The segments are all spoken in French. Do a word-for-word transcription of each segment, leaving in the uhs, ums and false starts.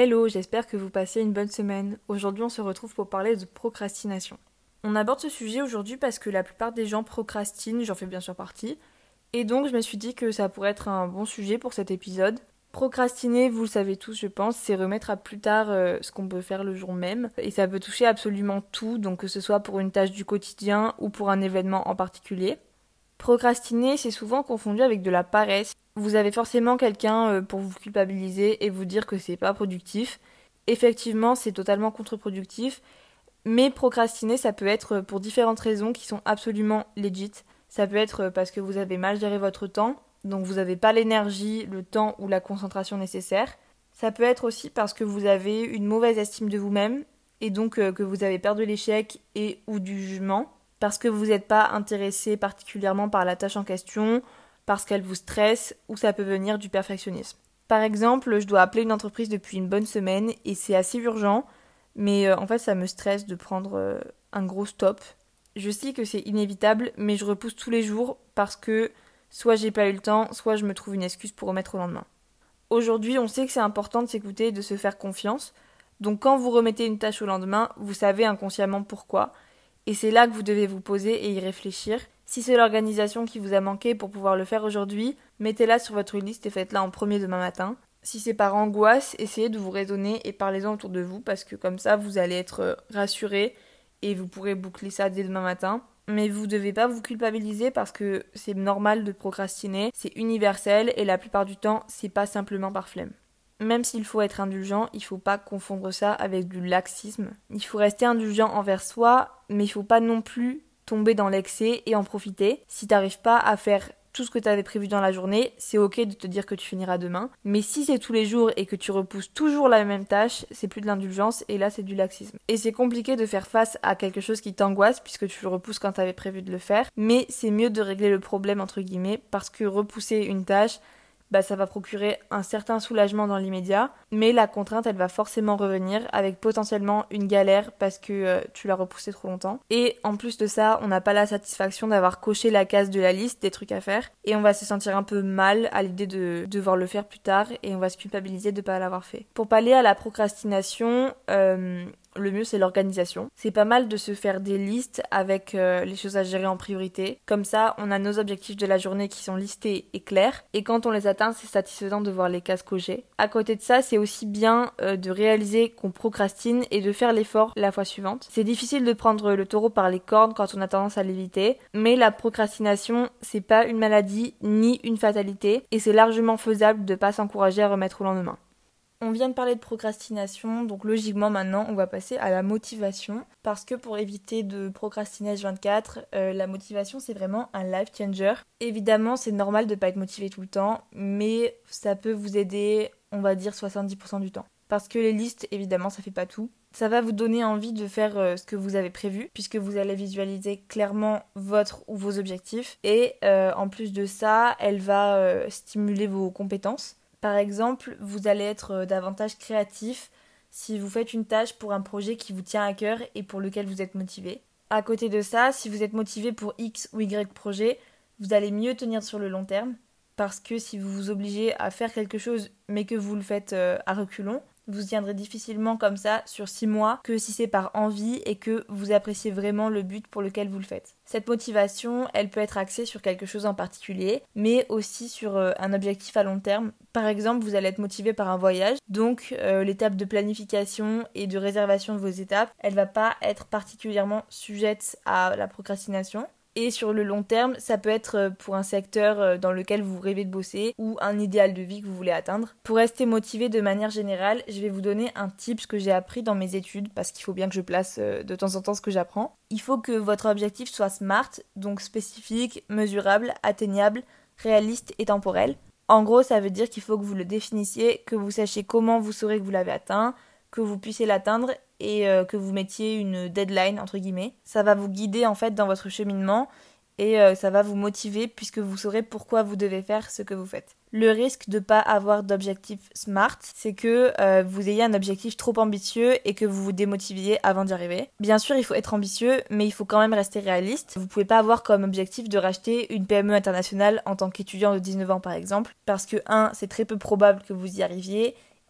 Hello, j'espère que vous passez une bonne semaine. Aujourd'hui, on se retrouve pour parler de procrastination. On aborde ce sujet aujourd'hui parce que la plupart des gens procrastinent, j'en fais bien sûr partie, et donc je me suis dit que ça pourrait être un bon sujet pour cet épisode. Procrastiner, vous le savez tous, je pense, c'est remettre à plus tard euh, ce qu'on peut faire le jour même, et ça peut toucher absolument tout, donc que ce soit pour une tâche du quotidien ou pour un événement en particulier. Procrastiner, c'est souvent confondu avec de la paresse. Vous avez forcément quelqu'un pour vous culpabiliser et vous dire que c'est pas productif. Effectivement, c'est totalement contre-productif, mais procrastiner, ça peut être pour différentes raisons qui sont absolument legit. Ça peut être parce que vous avez mal géré votre temps, donc vous n'avez pas l'énergie, le temps ou la concentration nécessaire. Ça peut être aussi parce que vous avez une mauvaise estime de vous-même et donc que vous avez peur de l'échec et ou du jugement. Parce que vous n'êtes pas intéressé particulièrement par la tâche en question, parce qu'elle vous stresse, ou ça peut venir du perfectionnisme. Par exemple, je dois appeler une entreprise depuis une bonne semaine et c'est assez urgent, mais euh, en fait ça me stresse de prendre euh, un gros stop. Je sais que c'est inévitable, mais je repousse tous les jours parce que soit j'ai pas eu le temps, soit je me trouve une excuse pour remettre au lendemain. Aujourd'hui, on sait que c'est important de s'écouter et de se faire confiance, donc quand vous remettez une tâche au lendemain, vous savez inconsciemment pourquoi. Et c'est là que vous devez vous poser et y réfléchir. Si c'est l'organisation qui vous a manqué pour pouvoir le faire aujourd'hui, mettez-la sur votre liste et faites-la en premier demain matin. Si c'est par angoisse, essayez de vous raisonner et parlez-en autour de vous parce que comme ça, vous allez être rassuré et vous pourrez boucler ça dès demain matin. Mais vous ne devez pas vous culpabiliser parce que c'est normal de procrastiner, c'est universel et la plupart du temps, c'est pas simplement par flemme. Même s'il faut être indulgent, il faut pas confondre ça avec du laxisme. Il faut rester indulgent envers soi, mais il faut pas non plus tomber dans l'excès et en profiter. Si t'arrives pas à faire tout ce que t'avais prévu dans la journée, c'est ok de te dire que tu finiras demain. Mais si c'est tous les jours et que tu repousses toujours la même tâche, c'est plus de l'indulgence et là c'est du laxisme. Et c'est compliqué de faire face à quelque chose qui t'angoisse puisque tu le repousses quand t'avais prévu de le faire. Mais c'est mieux de régler le problème entre guillemets parce que repousser une tâche, bah ça va procurer un certain soulagement dans l'immédiat, mais la contrainte elle va forcément revenir avec potentiellement une galère parce que euh, tu l'as repoussé trop longtemps. Et en plus de ça, on n'a pas la satisfaction d'avoir coché la case de la liste des trucs à faire et on va se sentir un peu mal à l'idée de devoir le faire plus tard et on va se culpabiliser de ne pas l'avoir fait. Pour pallier à la procrastination, euh, le mieux c'est l'organisation. C'est pas mal de se faire des listes avec euh, les choses à gérer en priorité. Comme ça, on a nos objectifs de la journée qui sont listés et clairs. Et quand on les atteint, c'est satisfaisant de voir les cases cochées. À côté de ça, c'est aussi bien euh, de réaliser qu'on procrastine et de faire l'effort la fois suivante. C'est difficile de prendre le taureau par les cornes quand on a tendance à l'éviter. Mais la procrastination, c'est pas une maladie ni une fatalité. Et c'est largement faisable de pas s'encourager à remettre au lendemain. On vient de parler de procrastination, donc logiquement maintenant on va passer à la motivation parce que pour éviter de procrastiner H vingt-quatre, euh, la motivation c'est vraiment un life changer. Évidemment c'est normal de pas être motivé tout le temps, mais ça peut vous aider on va dire soixante-dix pour cent du temps. Parce que les listes évidemment ça fait pas tout. Ça va vous donner envie de faire euh, ce que vous avez prévu puisque vous allez visualiser clairement votre ou vos objectifs et euh, en plus de ça elle va euh, stimuler vos compétences. Par exemple, vous allez être davantage créatif si vous faites une tâche pour un projet qui vous tient à cœur et pour lequel vous êtes motivé. À côté de ça, si vous êtes motivé pour X ou Y projet, vous allez mieux tenir sur le long terme parce que si vous vous obligez à faire quelque chose mais que vous le faites à reculons, vous tiendrez difficilement comme ça sur six mois que si c'est par envie et que vous appréciez vraiment le but pour lequel vous le faites. Cette motivation, elle peut être axée sur quelque chose en particulier, mais aussi sur euh, un objectif à long terme. Par exemple, vous allez être motivé par un voyage, donc euh, l'étape de planification et de réservation de vos étapes, elle va pas être particulièrement sujette à la procrastination. Et sur le long terme, ça peut être pour un secteur dans lequel vous rêvez de bosser ou un idéal de vie que vous voulez atteindre. Pour rester motivé de manière générale, je vais vous donner un tips que j'ai appris dans mes études parce qu'il faut bien que je place de temps en temps ce que j'apprends. Il faut que votre objectif soit SMART, donc spécifique, mesurable, atteignable, réaliste et temporel. En gros, ça veut dire qu'il faut que vous le définissiez, que vous sachiez comment vous saurez que vous l'avez atteint, que vous puissiez l'atteindre et euh, que vous mettiez une deadline entre guillemets. Ça va vous guider en fait dans votre cheminement et euh, ça va vous motiver puisque vous saurez pourquoi vous devez faire ce que vous faites. Le risque de ne pas avoir d'objectif SMART, c'est que euh, vous ayez un objectif trop ambitieux et que vous vous démotiviez avant d'y arriver. Bien sûr, il faut être ambitieux, mais il faut quand même rester réaliste. Vous pouvez pas avoir comme objectif de racheter une P M E internationale en tant qu'étudiant de dix-neuf ans par exemple, parce que un, c'est très peu probable que vous y arriviez,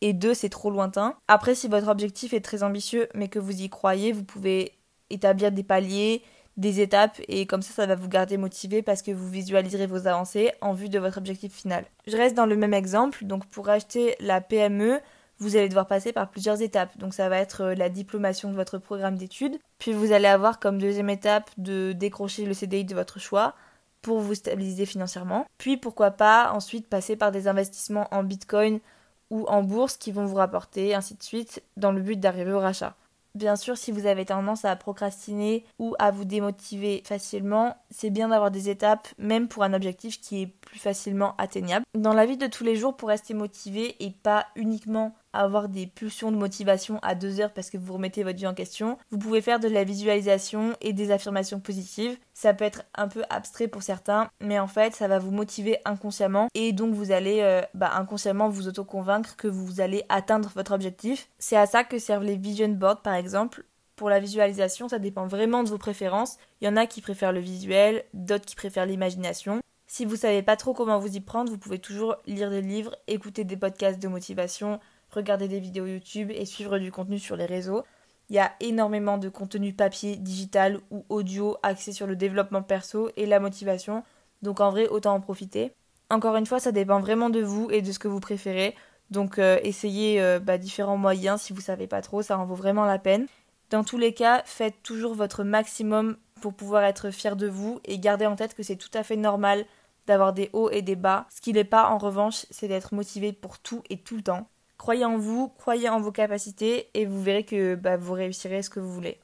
et deux, c'est trop lointain. Après, si votre objectif est très ambitieux mais que vous y croyez, vous pouvez établir des paliers, des étapes et comme ça, ça va vous garder motivé parce que vous visualiserez vos avancées en vue de votre objectif final. Je reste dans le même exemple, donc pour acheter la P M E, vous allez devoir passer par plusieurs étapes. Donc ça va être la diplomation de votre programme d'études, puis vous allez avoir comme deuxième étape de décrocher le C D I de votre choix pour vous stabiliser financièrement. Puis pourquoi pas ensuite passer par des investissements en Bitcoin ou en bourse qui vont vous rapporter, ainsi de suite, dans le but d'arriver au rachat. Bien sûr, si vous avez tendance à procrastiner ou à vous démotiver facilement, c'est bien d'avoir des étapes, même pour un objectif qui est plus facilement atteignable. Dans la vie de tous les jours, pour rester motivé et pas uniquement avoir des pulsions de motivation à deux heures parce que vous remettez votre vie en question, vous pouvez faire de la visualisation et des affirmations positives. Ça peut être un peu abstrait pour certains, mais en fait, ça va vous motiver inconsciemment et donc vous allez euh, bah, inconsciemment vous auto-convaincre que vous allez atteindre votre objectif. C'est à ça que servent les vision boards par exemple. Pour la visualisation, ça dépend vraiment de vos préférences. Il y en a qui préfèrent le visuel, d'autres qui préfèrent l'imagination. Si vous savez pas trop comment vous y prendre, vous pouvez toujours lire des livres, écouter des podcasts de motivation, regarder des vidéos YouTube et suivre du contenu sur les réseaux. Il y a énormément de contenu papier, digital ou audio axé sur le développement perso et la motivation. Donc en vrai, autant en profiter. Encore une fois, ça dépend vraiment de vous et de ce que vous préférez. Donc euh, essayez euh, bah, différents moyens si vous savez pas trop, ça en vaut vraiment la peine. Dans tous les cas, faites toujours votre maximum pour pouvoir être fier de vous et gardez en tête que c'est tout à fait normal d'avoir des hauts et des bas. Ce qui n'est pas en revanche, c'est d'être motivé pour tout et tout le temps. Croyez en vous, croyez en vos capacités et vous verrez que bah, vous réussirez ce que vous voulez.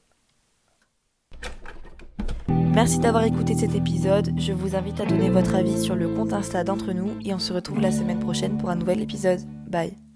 Merci d'avoir écouté cet épisode. Je vous invite à donner votre avis sur le compte Insta d'Entre nous et on se retrouve la semaine prochaine pour un nouvel épisode. Bye.